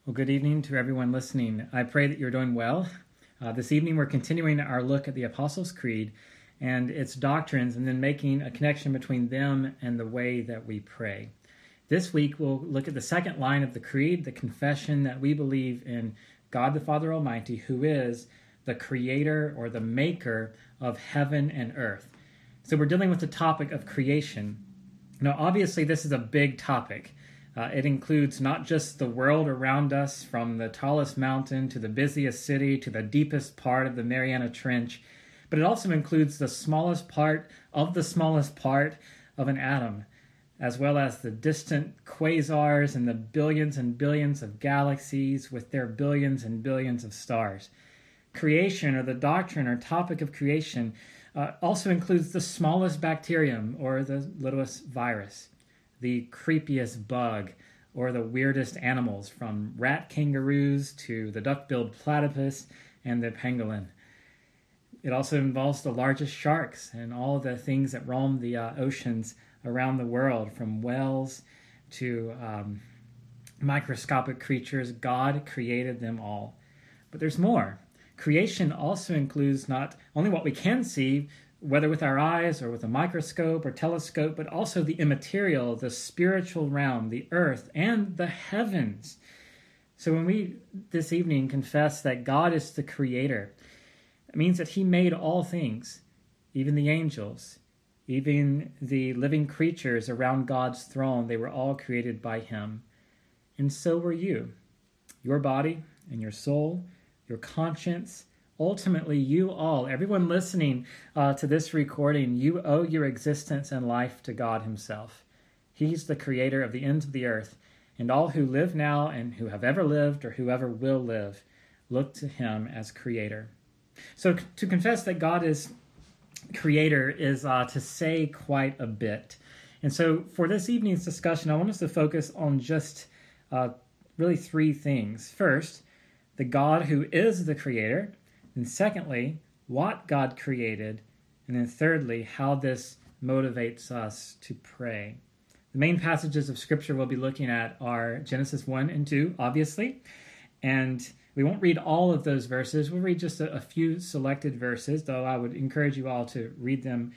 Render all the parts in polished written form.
Well, good evening to everyone listening. I pray that you're doing well. This evening we're continuing our look at the Apostles' Creed and its doctrines and then making a connection between them and the way that we pray. This week we'll look at the second line of the Creed, the confession that we believe in God the Father Almighty, who is the creator or the maker of heaven and earth. So we're dealing with the topic of creation. Now, obviously, this is a big topic. It includes not just the world around us, from the tallest mountain to the busiest city to the deepest part of the Mariana Trench, but it also includes the smallest part of an atom, as well as the distant quasars and the billions and billions of galaxies with their billions and billions of stars. Creation, or the doctrine or topic of creation, also includes the smallest bacterium or the littlest virus, the creepiest bug, or the weirdest animals, from rat kangaroos to the duck-billed platypus and the pangolin. It also involves the largest sharks and all the things that roam the oceans around the world, from whales to microscopic creatures. God created them all. But there's more. Creation also includes not only what we can see, whether with our eyes or with a microscope or telescope, but also the immaterial, the spiritual realm, the earth, and the heavens. So when we this evening confess that God is the creator, it means that he made all things, even the angels, even the living creatures around God's throne. They were all created by him. And so were you. Your body and your soul, your conscience. Ultimately, you all, everyone listening to this recording, you owe your existence and life to God himself. He's the creator of the ends of the earth, and all who live now and who have ever lived or whoever will live look to him as creator. So to confess that God is creator is to say quite a bit. And so for this evening's discussion, I want us to focus on just really three things. First, the God who is the creator. And secondly, what God created. And then thirdly, how this motivates us to pray. The main passages of Scripture we'll be looking at are Genesis 1 and 2, obviously. And we won't read all of those verses. We'll read just a few selected verses, though I would encourage you all to read them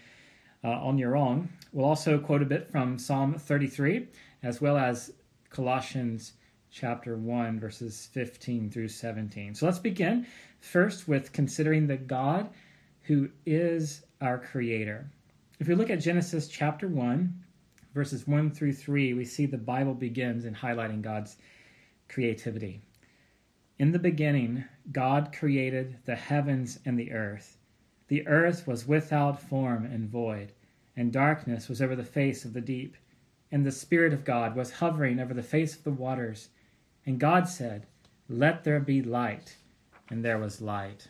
on your own. We'll also quote a bit from Psalm 33, as well as Colossians chapter 1, verses 15 through 17. So let's begin first with considering the God who is our creator. If we look at Genesis chapter 1, verses 1 through 3, we see the Bible begins in highlighting God's creativity. In the beginning, God created the heavens and the earth. The earth was without form and void, and darkness was over the face of the deep. And the Spirit of God was hovering over the face of the waters. And God said, "Let there be light," and there was light.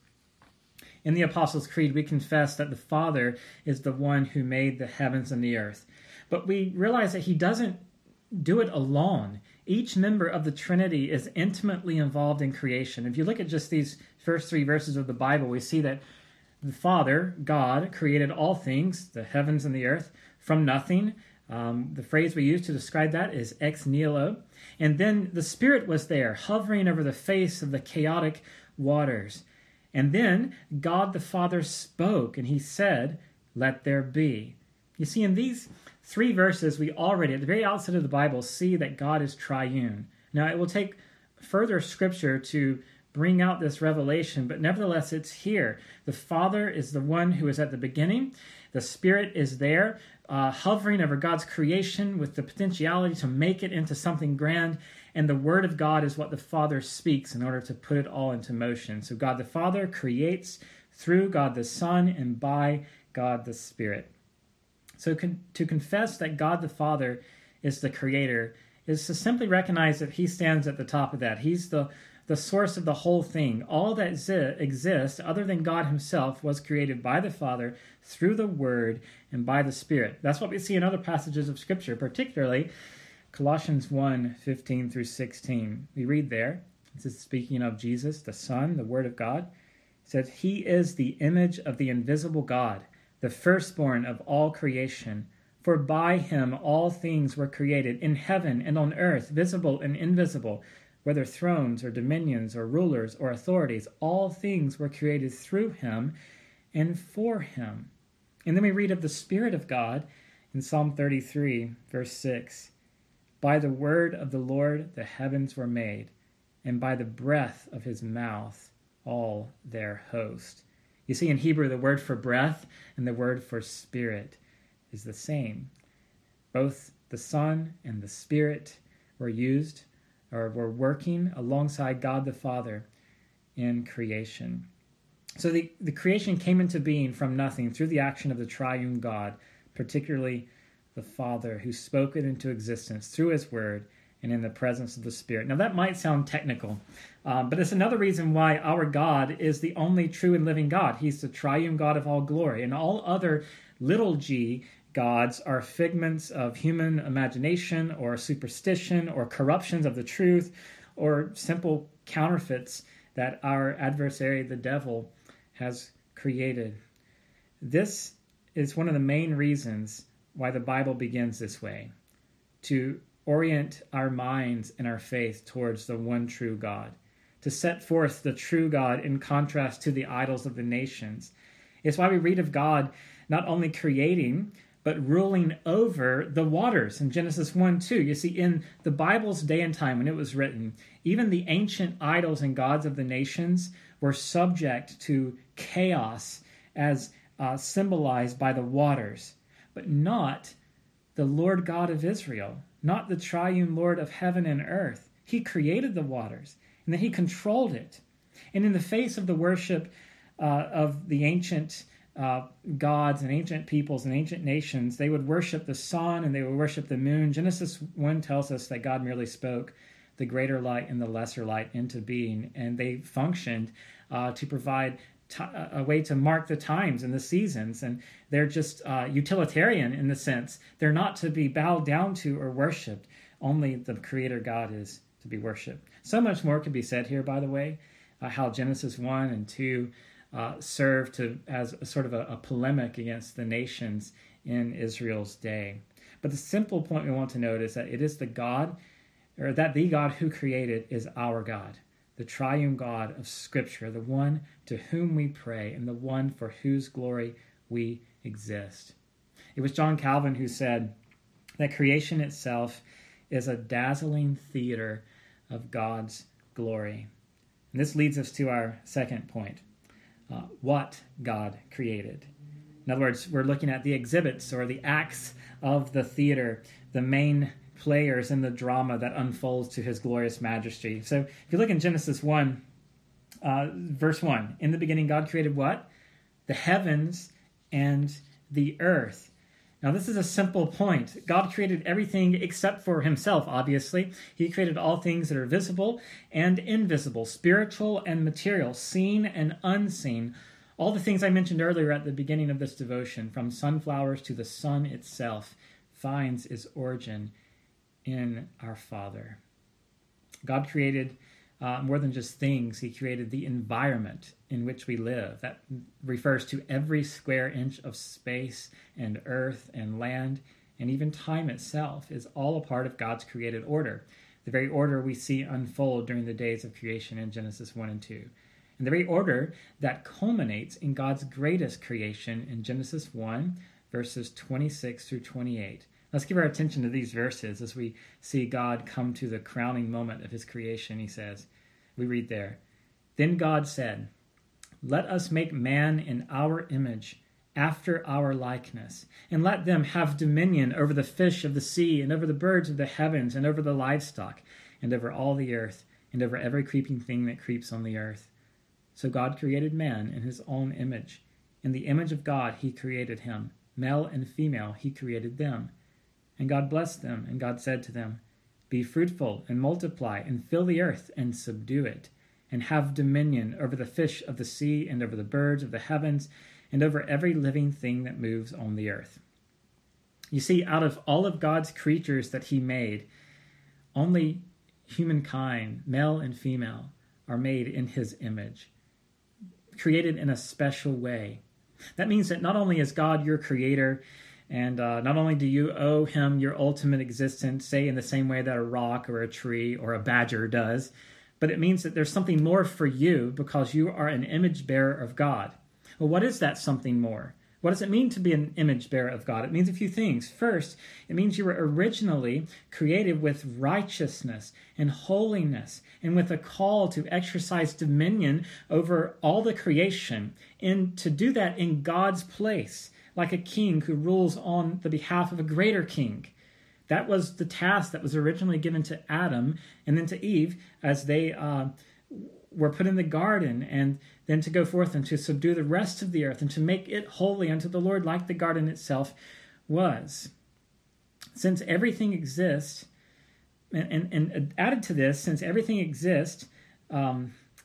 In the Apostles' Creed, we confess that the Father is the one who made the heavens and the earth. But we realize that he doesn't do it alone. Each member of the Trinity is intimately involved in creation. If you look at just these first three verses of the Bible, we see that the Father, God, created all things, the heavens and the earth, from nothing. The phrase we use to describe that is ex nihilo. And then the Spirit was there, hovering over the face of the chaotic waters. And then God the Father spoke, and he said, "Let there be." You see, in these three verses, we already, at the very outset of the Bible, see that God is triune. Now, it will take further scripture to bring out this revelation, but nevertheless, it's here. The Father is the one who is at the beginning. The Spirit is there, hovering over God's creation with the potentiality to make it into something grand. And the Word of God is what the Father speaks in order to put it all into motion. So God the Father creates through God the Son and by God the Spirit. So to confess that God the Father is the creator is to simply recognize that he stands at the top of that. He's the source of the whole thing. All that exists, other than God himself, was created by the Father through the Word and by the Spirit. That's what we see in other passages of Scripture, particularly Colossians 1, 15 through 16. We read there, this is speaking of Jesus, the Son, the Word of God. It says, "He is the image of the invisible God, the firstborn of all creation. For by him all things were created, in heaven and on earth, visible and invisible, whether thrones or dominions or rulers or authorities. All things were created through him and for him. And then we read of the Spirit of God in Psalm 33, verse 6. By the word of the Lord the heavens were made, and by the breath of his mouth all their host. You see, in Hebrew, the word for breath and the word for spirit is the same. Both the Son and the Spirit were used or were working alongside God the Father in creation. So the creation came into being from nothing through the action of the triune God, particularly the Father, who spoke it into existence through his word and in the presence of the Spirit. Now that might sound technical, but it's another reason why our God is the only true and living God. He's the triune God of all glory, and all other little g gods are figments of human imagination or superstition or corruptions of the truth or simple counterfeits that our adversary, the devil, has created. This is one of the main reasons why the Bible begins this way, to orient our minds and our faith towards the one true God, to set forth the true God in contrast to the idols of the nations. It's why we read of God not only creating, but ruling over the waters in Genesis 1:2. You see, in the Bible's day and time when it was written, even the ancient idols and gods of the nations were subject to chaos as symbolized by the waters, but not the Lord God of Israel, not the triune Lord of heaven and earth. He created the waters, and then he controlled it. And in the face of the worship of the ancient gods and ancient peoples and ancient nations, they would worship the sun and they would worship the moon. Genesis 1 tells us that God merely spoke the greater light and the lesser light into being, and they functioned to provide a way to mark the times and the seasons, and they're just utilitarian in the sense. They're not to be bowed down to or worshipped. Only the Creator God is to be worshipped. So much more could be said here, by the way, how Genesis 1 and 2 serve as a sort of a polemic against the nations in Israel's day. But the simple point we want to note is that it is the God who created is our God, the triune God of Scripture, the one to whom we pray and the one for whose glory we exist. It was John Calvin who said that creation itself is a dazzling theater of God's glory. And this leads us to our second point, what God created. In other words, we're looking at the exhibits or the acts of the theater, the main players in the drama that unfolds to his glorious majesty. So if you look in Genesis 1, verse 1, in the beginning God created what? The heavens and the earth. Now this is a simple point. God created everything except for himself, obviously. He created all things that are visible and invisible, spiritual and material, seen and unseen. All the things I mentioned earlier at the beginning of this devotion, from sunflowers to the sun itself, finds its origin in our Father. God created more than just things. He created the environment in which we live. That refers to every square inch of space and earth and land, and even time itself is all a part of God's created order, the very order we see unfold during the days of creation in Genesis 1 and 2, and the very order that culminates in God's greatest creation in Genesis 1, verses 26 through 28. Let's give our attention to these verses as we see God come to the crowning moment of his creation. He says, we read there, "Then God said, 'Let us make man in our image, after our likeness, and let them have dominion over the fish of the sea, and over the birds of the heavens, and over the livestock, and over all the earth, and over every creeping thing that creeps on the earth.' So God created man in his own image. In the image of God he created him. Male and female he created them. And God blessed them, and God said to them, 'Be fruitful and multiply, and fill the earth and subdue it, and have dominion over the fish of the sea, and over the birds of the heavens, and over every living thing that moves on the earth.'" You see, out of all of God's creatures that he made, only humankind, male and female, are made in his image, created in a special way. That means that not only is God your creator And not only do you owe him your ultimate existence, say in the same way that a rock or a tree or a badger does, but it means that there's something more for you because you are an image bearer of God. Well, what is that something more? What does it mean to be an image bearer of God? It means a few things. First, it means you were originally created with righteousness and holiness and with a call to exercise dominion over all the creation and to do that in God's place, like a king who rules on the behalf of a greater king. That was the task that was originally given to Adam and then to Eve as they were put in the garden, and then to go forth and to subdue the rest of the earth and to make it holy unto the Lord like the garden itself was. Since everything exists, and added to this, since everything exists by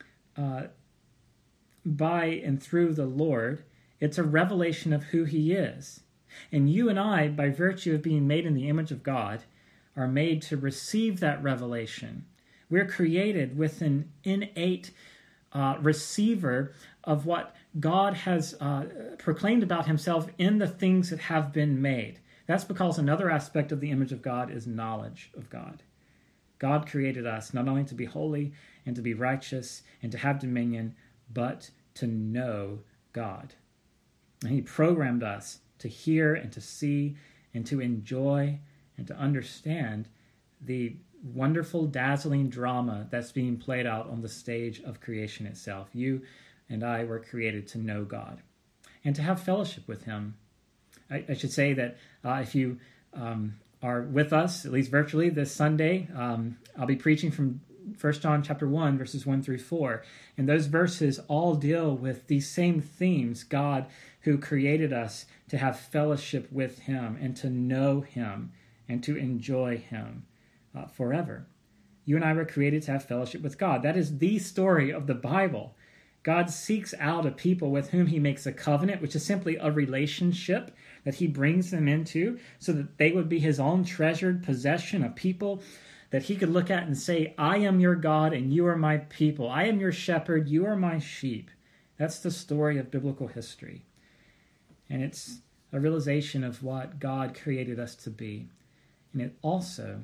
and through the Lord, it's a revelation of who he is. And you and I, by virtue of being made in the image of God, are made to receive that revelation. We're created with an innate receiver of what God has proclaimed about himself in the things that have been made. That's because another aspect of the image of God is knowledge of God. God created us not only to be holy and to be righteous and to have dominion, but to know God. And he programmed us to hear and to see and to enjoy and to understand the wonderful, dazzling drama that's being played out on the stage of creation itself. You and I were created to know God and to have fellowship with him. I should say that if you are with us, at least virtually, this Sunday, I'll be preaching from 1 John chapter 1, verses 1 through 4. And those verses all deal with these same themes. God who created us to have fellowship with him and to know him and to enjoy him forever. You and I were created to have fellowship with God. That is the story of the Bible. God seeks out a people with whom he makes a covenant, which is simply a relationship that he brings them into so that they would be his own treasured possession, a people that he could look at and say, I am your God and you are my people. I am your shepherd, you are my sheep. That's the story of biblical history. And it's a realization of what God created us to be. And it also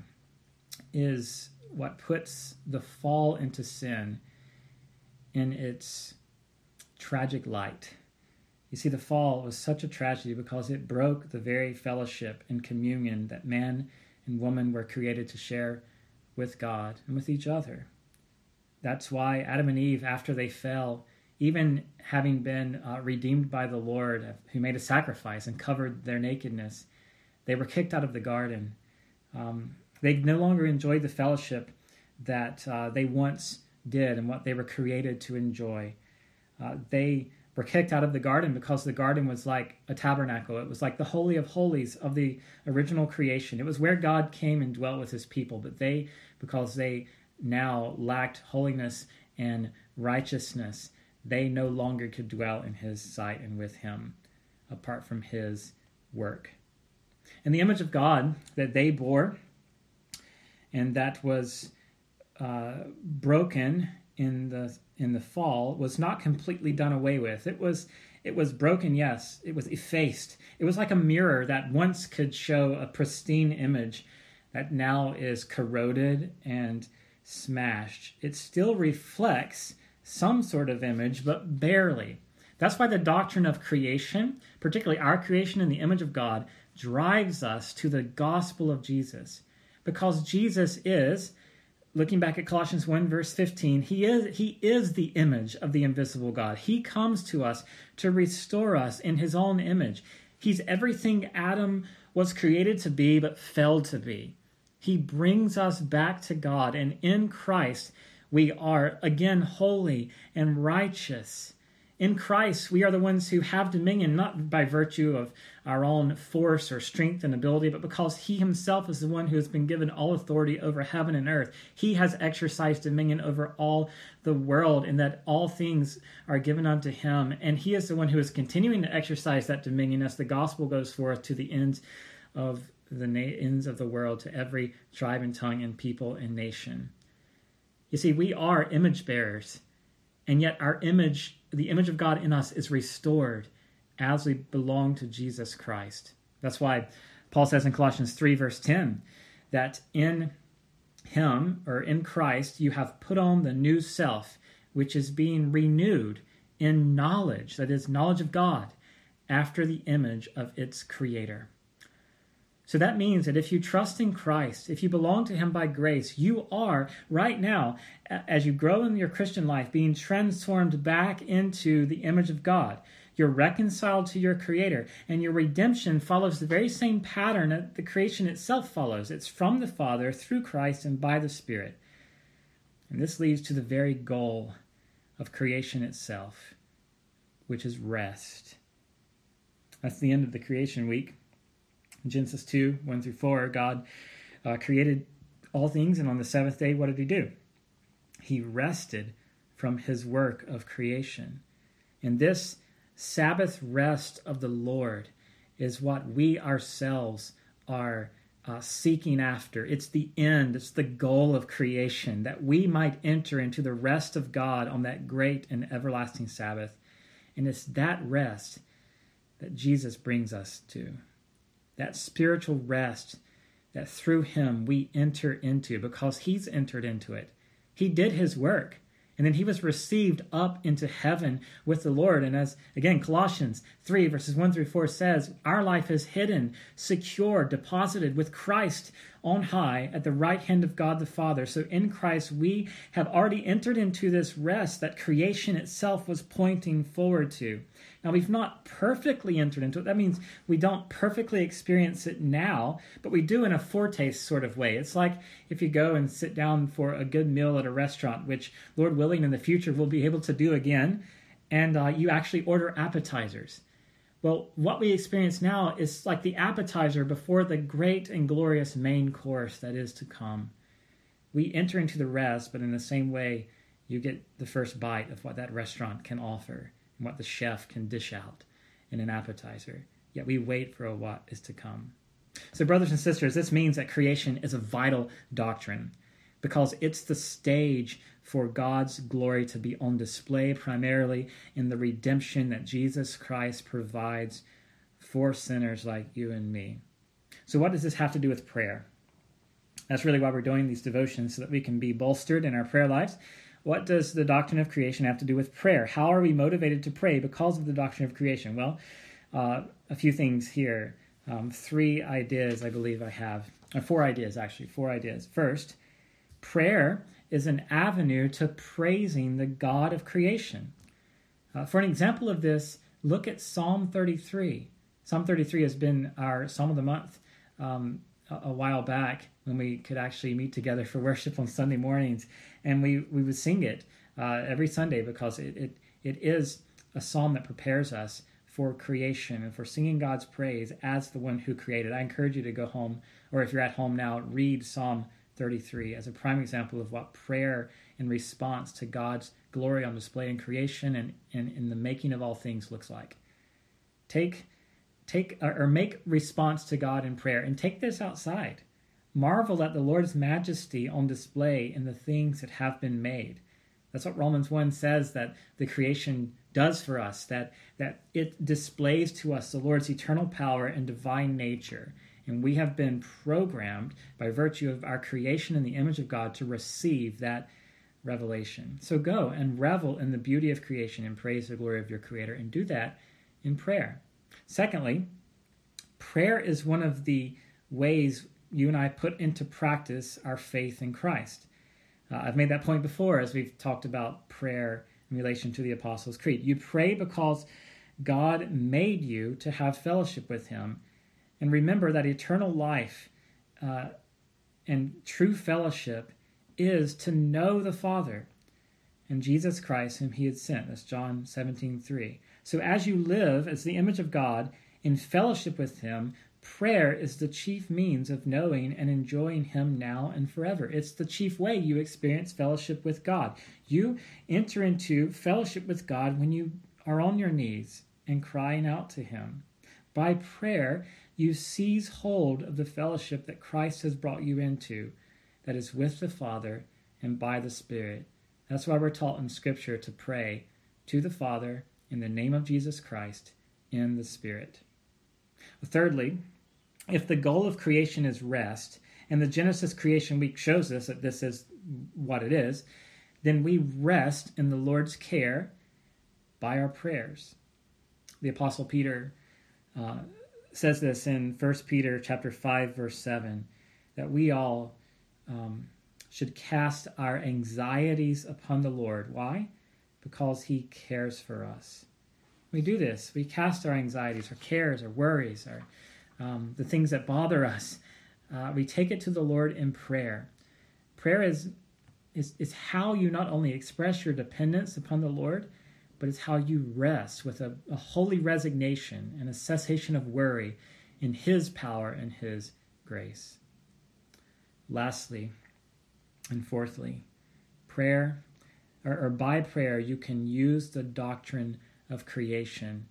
is what puts the fall into sin in its tragic light. You see, the fall was such a tragedy because it broke the very fellowship and communion that man and woman were created to share with God and with each other. That's why Adam and Eve, after they fell, even having been redeemed by the Lord, who made a sacrifice and covered their nakedness, they were kicked out of the garden. They no longer enjoyed the fellowship that they once did and what they were created to enjoy. They were kicked out of the garden because the garden was like a tabernacle. It was like the Holy of Holies of the original creation. It was where God came and dwelt with his people. But they, because they now lacked holiness and righteousness, they no longer could dwell in his sight and with him apart from his work. And the image of God that they bore and that was broken in the fall was not completely done away with. It was broken, yes. It was effaced. It was like a mirror that once could show a pristine image that now is corroded and smashed. It still reflects some sort of image, but barely. That's why the doctrine of creation, particularly our creation in the image of God, drives us to the gospel of Jesus. Because Jesus is, looking back at Colossians 1 verse 15, he is the image of the invisible God. He comes to us to restore us in his own image. He's everything Adam was created to be but failed to be. He brings us back to God, and in Christ we are again holy and righteous. In Christ, we are the ones who have dominion, not by virtue of our own force or strength and ability, but because he himself is the one who has been given all authority over heaven and earth. He has exercised dominion over all the world, and that all things are given unto him. And he is the one who is continuing to exercise that dominion as the gospel goes forth to the ends of the world, to every tribe and tongue and people and nation. You see, we are image bearers, and yet our image, the image of God in us, is restored as we belong to Jesus Christ. That's why Paul says in Colossians 3, verse 10, that in him, or in Christ, you have put on the new self, which is being renewed in knowledge, that is, knowledge of God, after the image of its creator. So that means that if you trust in Christ, if you belong to him by grace, you are right now, as you grow in your Christian life, being transformed back into the image of God. You're reconciled to your Creator, and your redemption follows the very same pattern that the creation itself follows. It's from the Father, through Christ, and by the Spirit. And this leads to the very goal of creation itself, which is rest. That's the end of the creation week. In Genesis 2, 1 through 4, God created all things, and on the seventh day, what did he do? He rested from his work of creation. And this Sabbath rest of the Lord is what we ourselves are seeking after. It's the end, it's the goal of creation, that we might enter into the rest of God on that great and everlasting Sabbath. And it's that rest that Jesus brings us to. That spiritual rest that through him we enter into, because he's entered into it. He did his work. And then he was received up into heaven with the Lord. And as, again, Colossians 3, verses 1 through 4 says, our life is hidden, secure, deposited with Christ on high at the right hand of God the Father. So in Christ, we have already entered into this rest that creation itself was pointing forward to. Now, we've not perfectly entered into it. That means we don't perfectly experience it now, but we do in a foretaste sort of way. It's like if you go and sit down for a good meal at a restaurant, which, Lord willing, in the future we'll be able to do again, and you actually order appetizers. Well, what we experience now is like the appetizer before the great and glorious main course that is to come. We enter into the rest, but in the same way, you get the first bite of what that restaurant can offer, what the chef can dish out in an appetizer. Yet we wait for what is to come. So brothers and sisters, this means that creation is a vital doctrine because it's the stage for God's glory to be on display, primarily in the redemption that Jesus Christ provides for sinners like you and me. So what does this have to do with prayer? That's really why we're doing these devotions, so that we can be bolstered in our prayer lives. What does the doctrine of creation have to do with prayer? How are we motivated to pray because of the doctrine of creation? Well, a few things here. 3 ideas I believe I have. Or 4 ideas, actually. 4 ideas. First, prayer is an avenue to praising the God of creation. For an example of this, look at Psalm 33. Psalm 33 has been our Psalm of the Month a while back, when we could actually meet together for worship on Sunday mornings, and we would sing it every Sunday, because it is a psalm that prepares us for creation and for singing God's praise as the one who created. I encourage you to go home, or if you're at home now, read Psalm 33 as a prime example of what prayer in response to God's glory on display in creation and in the making of all things looks like. Make response to God in prayer, and take this outside. Marvel at the Lord's majesty on display in the things that have been made. That's what Romans 1 says that the creation does for us, that it displays to us the Lord's eternal power and divine nature. And we have been programmed by virtue of our creation in the image of God to receive that revelation. So go and revel in the beauty of creation and praise the glory of your Creator, and do that in prayer. Secondly, prayer is one of the ways you and I put into practice our faith in Christ. I've made that point before as we've talked about prayer in relation to the Apostles' Creed. You pray because God made you to have fellowship with him. And remember that eternal life and true fellowship is to know the Father and Jesus Christ whom he had sent. That's John 17:3. So as you live as the image of God in fellowship with him, prayer is the chief means of knowing and enjoying him now and forever. It's the chief way you experience fellowship with God. You enter into fellowship with God when you are on your knees and crying out to him. By prayer, you seize hold of the fellowship that Christ has brought you into, that is with the Father and by the Spirit. That's why we're taught in Scripture to pray to the Father in the name of Jesus Christ in the Spirit. Thirdly, if the goal of creation is rest, and the Genesis creation week shows us that this is what it is, then we rest in the Lord's care by our prayers. The Apostle Peter says this in 1 Peter chapter 5, verse 7, that we all should cast our anxieties upon the Lord. Why? Because he cares for us. We do this. We cast our anxieties, our cares, our worries, the things that bother us. We take it to the Lord in prayer. Prayer is how you not only express your dependence upon the Lord, but it's how you rest with a holy resignation and a cessation of worry in his power and his grace. Lastly, and fourthly, prayer, or by prayer, you can use the doctrine of creation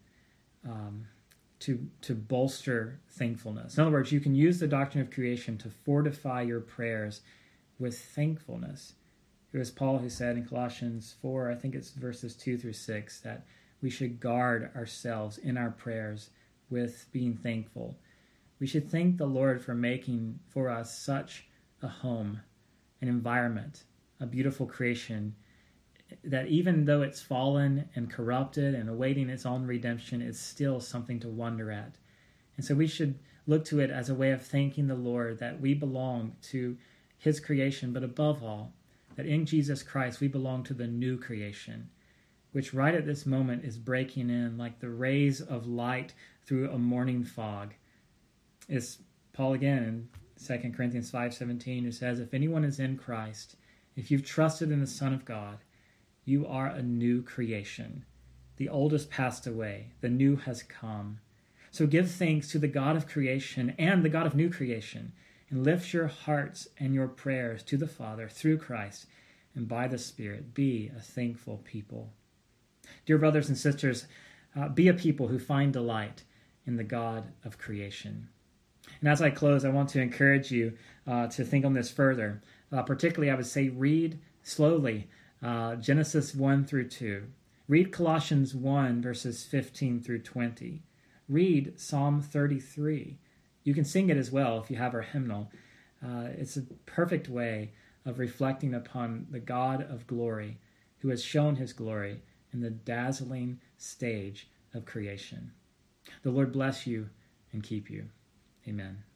to bolster thankfulness. In other words, you can use the doctrine of creation to fortify your prayers with thankfulness. It was Paul who said in Colossians 4, I think it's verses 2 through 6, that we should guard ourselves in our prayers with being thankful. We should thank the Lord for making for us such a home, an environment, a beautiful creation, that even though it's fallen and corrupted and awaiting its own redemption, it's still something to wonder at. And so we should look to it as a way of thanking the Lord that we belong to his creation, but above all, that in Jesus Christ we belong to the new creation, which right at this moment is breaking in like the rays of light through a morning fog. It's Paul again in 2 Corinthians 5:17 who says, if anyone is in Christ, if you've trusted in the Son of God, you are a new creation. The old has passed away, the new has come. So give thanks to the God of creation and the God of new creation, and lift your hearts and your prayers to the Father through Christ, and by the Spirit be a thankful people. Dear brothers and sisters, be a people who find delight in the God of creation. And as I close, I want to encourage you to think on this further. Particularly, I would say read slowly Genesis 1 through 2. Read Colossians 1, verses 15 through 20. Read Psalm 33. You can sing it as well if you have our hymnal. It's a perfect way of reflecting upon the God of glory who has shown his glory in the dazzling stage of creation. The Lord bless you and keep you. Amen.